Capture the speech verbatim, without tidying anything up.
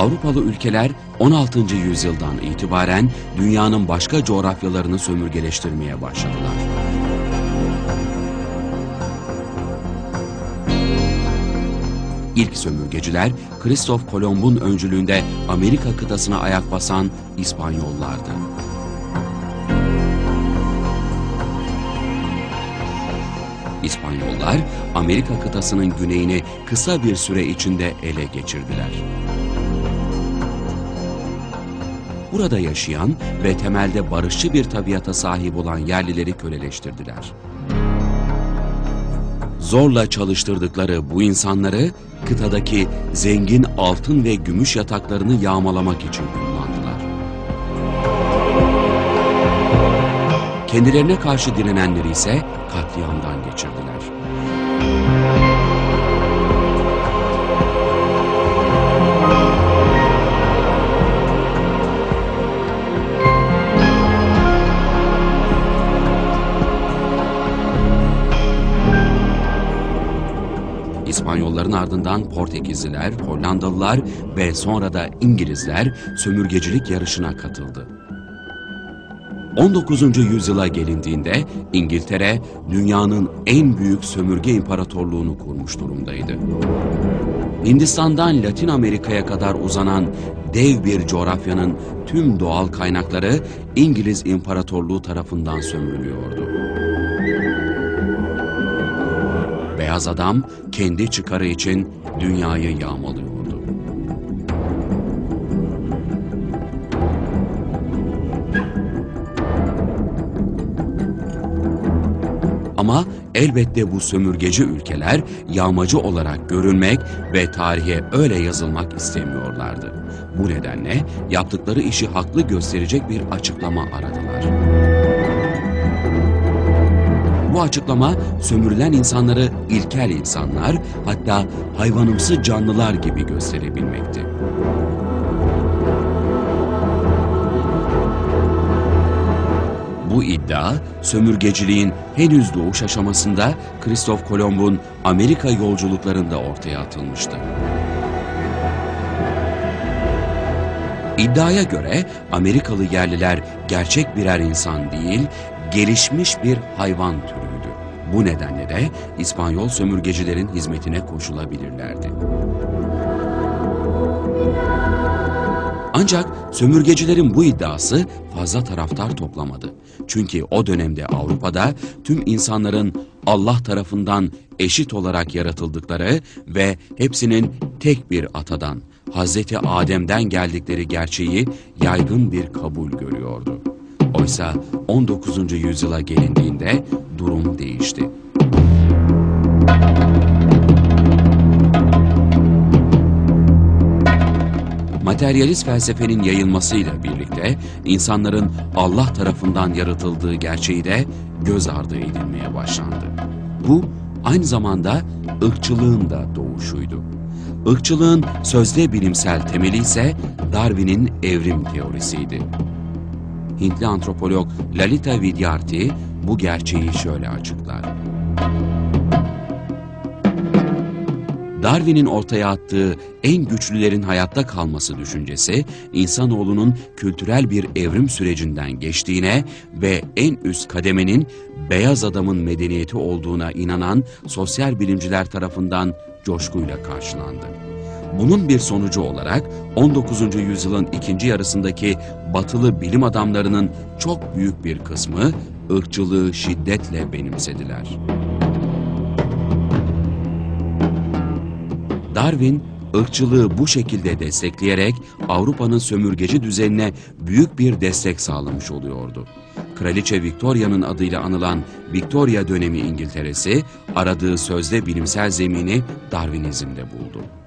Avrupalı ülkeler on altıncı yüzyıldan itibaren dünyanın başka coğrafyalarını sömürgeleştirmeye başladılar. İlk sömürgeciler Kristof Kolomb'un öncülüğünde Amerika kıtasına ayak basan İspanyollardı. İspanyollar Amerika kıtasının güneyini kısa bir süre içinde ele geçirdiler. Burada yaşayan ve temelde barışçı bir tabiata sahip olan yerlileri köleleştirdiler. Zorla çalıştırdıkları bu insanları kıtadaki zengin altın ve gümüş yataklarını yağmalamak için kullandılar. Kendilerine karşı direnenleri ise katliamdan geçirdiler. İspanyolların ardından Portekizliler, Hollandalılar ve sonra da İngilizler sömürgecilik yarışına katıldı. on dokuzuncu yüzyıla gelindiğinde İngiltere dünyanın en büyük sömürge imparatorluğunu kurmuş durumdaydı. Hindistan'dan Latin Amerika'ya kadar uzanan dev bir coğrafyanın tüm doğal kaynakları İngiliz İmparatorluğu tarafından sömürülüyordu. Beyaz adam kendi çıkarı için dünyayı yağmalıyordu. Ama elbette bu sömürgeci ülkeler yağmacı olarak görünmek ve tarihe öyle yazılmak istemiyorlardı. Bu nedenle yaptıkları işi haklı gösterecek bir açıklama aradılar. Bu açıklama sömürülen insanları ilkel insanlar, hatta hayvanımsı canlılar gibi gösterebilmekti. Bu iddia, sömürgeciliğin henüz doğuş aşamasında Kristof Kolomb'un Amerika yolculuklarında ortaya atılmıştı. İddiaya göre Amerikalı yerliler gerçek birer insan değil, gelişmiş bir hayvan türüydü. Bu nedenle de İspanyol sömürgecilerin hizmetine koşulabilirlerdi. Ancak sömürgecilerin bu iddiası fazla taraftar toplamadı. Çünkü o dönemde Avrupa'da tüm insanların Allah tarafından eşit olarak yaratıldıkları ve hepsinin tek bir atadan, Hazreti Adem'den geldikleri gerçeği yaygın bir kabul görüyordu. Oysa on dokuzuncu yüzyıla gelindiğinde durum değişti. Materyalist felsefenin yayılmasıyla birlikte insanların Allah tarafından yaratıldığı gerçeği de göz ardı edilmeye başlandı. Bu aynı zamanda ırkçılığın da doğuşuydu. Irkçılığın sözde bilimsel temeli ise Darwin'in evrim teorisiydi. Hintli antropolog Lalita Vidyarthi bu gerçeği şöyle açıklar. Darwin'in ortaya attığı en güçlülerin hayatta kalması düşüncesi, insanoğlunun kültürel bir evrim sürecinden geçtiğine ve en üst kademenin beyaz adamın medeniyeti olduğuna inanan sosyal bilimciler tarafından coşkuyla karşılandı. Bunun bir sonucu olarak on dokuzuncu yüzyılın ikinci yarısındaki batılı bilim adamlarının çok büyük bir kısmı ırkçılığı şiddetle benimsediler. Darwin, ırkçılığı bu şekilde destekleyerek Avrupa'nın sömürgeci düzenine büyük bir destek sağlamış oluyordu. Kraliçe Victoria'nın adıyla anılan Victoria dönemi İngiltere'si aradığı sözde bilimsel zemini Darwinizm'de buldu.